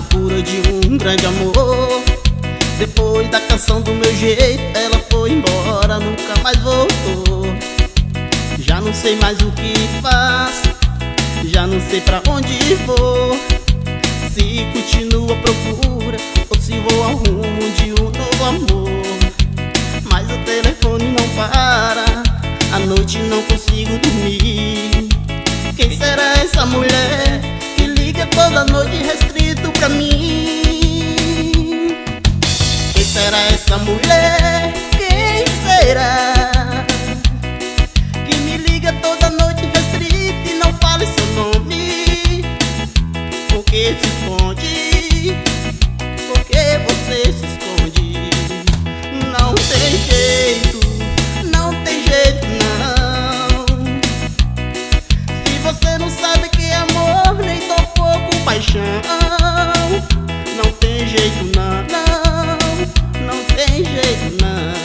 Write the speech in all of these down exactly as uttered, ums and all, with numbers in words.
procura de um grande amor. Depois da canção do meu jeito, ela foi embora, nunca mais voltou. Já não sei mais o que faço, já não sei pra onde vou. Se continuo a procura ou se vou ao rumo de um novo amor. Mas o telefone não para, à noite não consigo dormir. Quem será essa mulher que liga toda noite restrito pra mim? Quem será essa mulher? Quem será que me liga toda noite restrito e não fala seu nome? Por que se esconde? Por que você se esconde? Não tem jeito, não tem jeito não. Se você não sabe que é amor, nem tão pouco paixão. Não tem jeito não, não, não tem jeito não.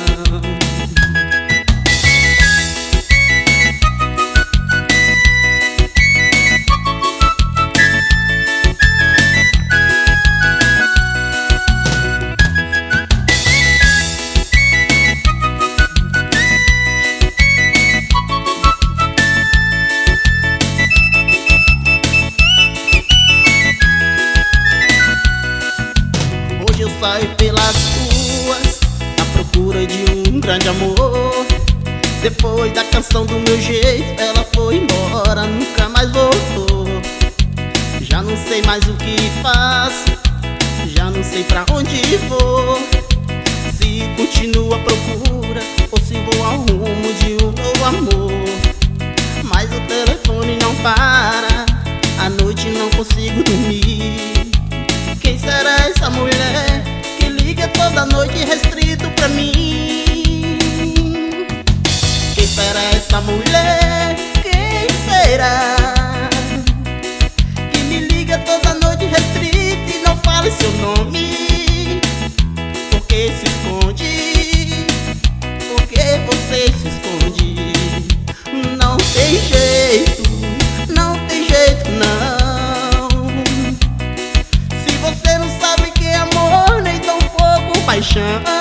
Eu saio pelas ruas à procura de um grande amor. Depois da canção do meu jeito, ela foi embora, nunca mais voltou. Já não sei mais o que faço, já não sei pra onde vou. Se continuo a procura ou se vou ao rumo de um novo amor. Mas o telefone não para, à noite não consigo dormir. Quem será essa mulher que liga toda noite restrito pra mim? Quem será essa mulher? Quem será que me liga toda noite restrito e não fala seu nome? Por que se esconde? Por que você se esconde? Não tem jeito, não tem jeito não. Você não sabe que é amor, nem tão pouco paixão.